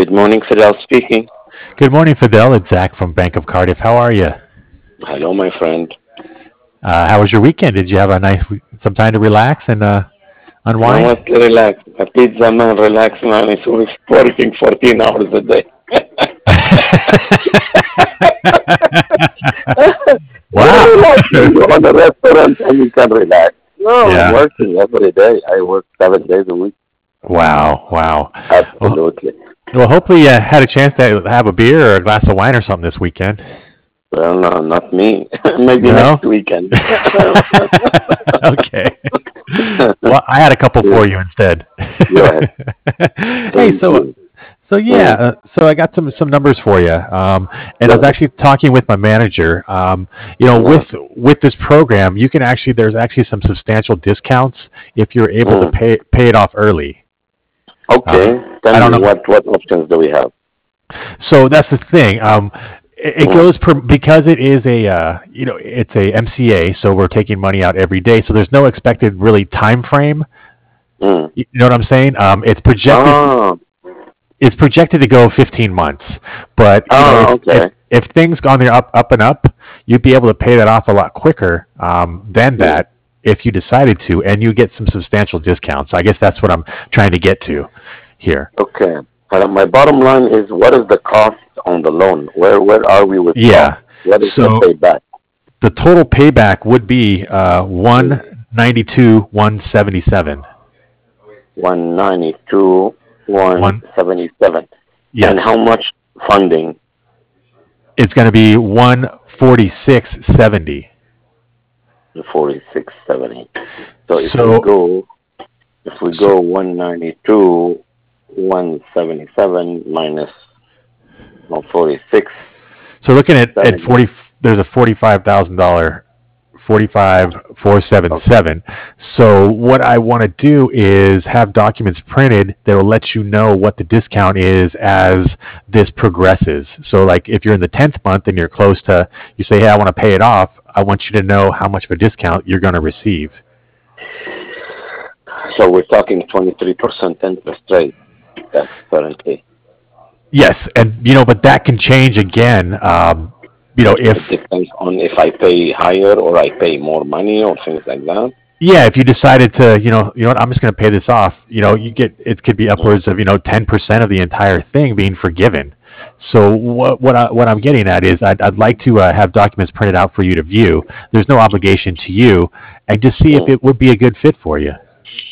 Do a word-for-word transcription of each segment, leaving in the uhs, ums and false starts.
Good morning, Fidel speaking. Good morning, Fidel. It's Zach from Bank of Cardiff. How are you? Hello, my friend. Uh, how was your weekend? Did you have a nice some time to relax and uh, You know unwind? what? Relax. A pizza man, relax, man. Is working fourteen hours a day. You're Wow. relaxing. You own a restaurant and you can relax. No, I'm Yeah. working every day. I work seven days a week. Wow. Wow. Well, Absolutely. well, hopefully you had a chance to have a beer or a glass of wine or something this weekend. Well, no, not me. Maybe next No. weekend. Okay. Well, I had a couple Yeah, for you instead. go ahead. Hey, Thank so you. so yeah, Mm, uh, so I got some some numbers for you, um, and I go was ahead. actually talking with my manager. Um, you know, Uh, with with this program, you can actually there's actually some substantial discounts if you're able to mm. pay pay it off early. Okay. Um, Tell I don't me know. what what options do we have? So that's the thing. Um, it, it Mm, goes per because it is a uh, you know it's a M C A, so we're taking money out every day. So there's no expected really time frame. mm. You know what I'm saying? Um, it's projected Ah, it's projected to go fifteen months, but you know ah, if if okay. if things gone there up up and up, you'd be able to pay that off a lot quicker um, than Mm, that if you decided to, and you get some substantial discounts. I guess that's what I'm trying to get to here. okay. But my bottom line is, what is the cost on the loan? Where where are we with cost? Yeah. What is the So payback? the total payback would be uh, Mm, one ninety two, one seventy seven. one ninety two, one One seventy seven. And yes, how much funding? it's going to be one forty six seventy. Forty six seventy. So if we So go if we so go one ninety two, one seventy seven minus no forty six So looking at, at seventy. forty, there's a forty-five thousand dollar forty-five four seven Okay. seven. So what I want to do is have documents printed that will let you know what the discount is as this progresses. So like if you're in the tenth month and you're close to, you say, hey, I want to pay it off. I want you to know how much of a discount you're going to receive. So we're talking twenty three percent interest rate. That's currently. Yes, and you know, but that can change again. Um, you know, It if depends on if I pay higher or I pay more money or things like that. yeah, if you decided to, you know, you know what, I'm just going to pay this off. You know, you get it could be Mm. upwards of you know ten percent of the entire thing being forgiven. So what what I, what I'm getting at is I'd, I'd like to uh, have documents printed out for you to view. There's no obligation to you, and just see if Mm. it would be a good fit for you.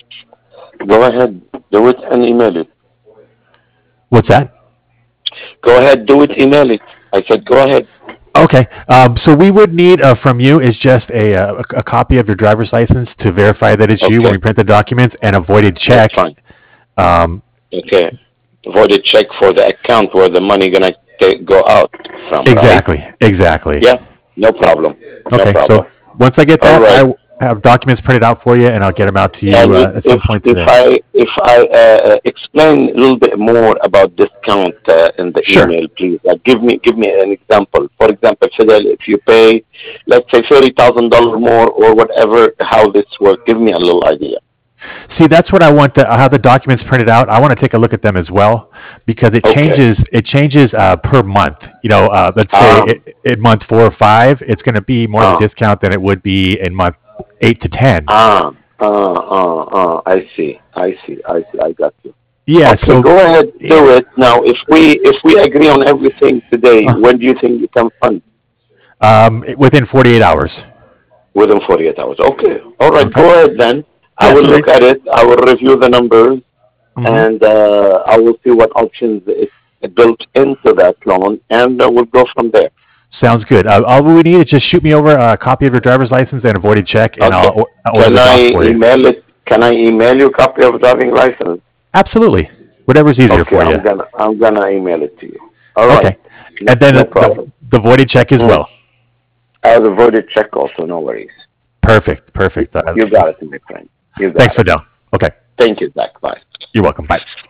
Go ahead, do it and email it. What's that? Go ahead, do it, email it. I said, go ahead. Okay, um, so we would need uh, from you is just a, uh, a a copy of your driver's license to verify that it's you when Okay, we print the documents, and a voided that's check. fine. Um, Okay, voided check for the account where the money gonna ta- go out from, right? exactly, exactly. Yeah, no problem, no Okay, problem. so once I get All that, right. I have documents printed out for you, and I'll get them out to you And uh, at if some point if today. I if I uh, uh, explain a little bit more about discount uh, in the Sure. email, please. Like give me give me an example. For example, Fidel, if you pay, let's say thirty thousand dollars more or whatever, how this works. Give me a little idea. See, that's what I want. To, I have the documents printed out. I want to take a look at them as well because it Okay. changes. It changes uh, per month. You know, uh, let's say Um. it, in month four or five, it's going to be more of a Uh. discount than it would be in month eight to ten. Ah. Uh. Uh. Uh. I see. I see. I see. I got you. Yeah. Okay. So Go ahead. yeah, Do it now. If we if we agree on everything today, uh, when do you think you can fund? um, within forty-eight hours. Within forty-eight hours. Okay. All right. Okay. Go ahead then. I Yeah. will So look it. at it. I will review the numbers Mhm. and uh, I will see what options is built into that loan, and uh, we'll go from there. Sounds good. Uh, all we need is just shoot me over a copy of your driver's license and a voided check, and Okay. I'll, or- I'll order Can the I docs for you. email it? Can I email you a copy of driving license? Absolutely. Whatever's easier Okay, for you. I'm gonna I'm gonna email it to you. All right. Okay. No, And then no the, problem. the voided check as Mm. well. I have a voided check also. No worries. Perfect. You, Perfect. Uh, you got it, my friend. You thanks, got it. Fidel. Okay. Thank you, Zach. Bye. You're welcome. Bye.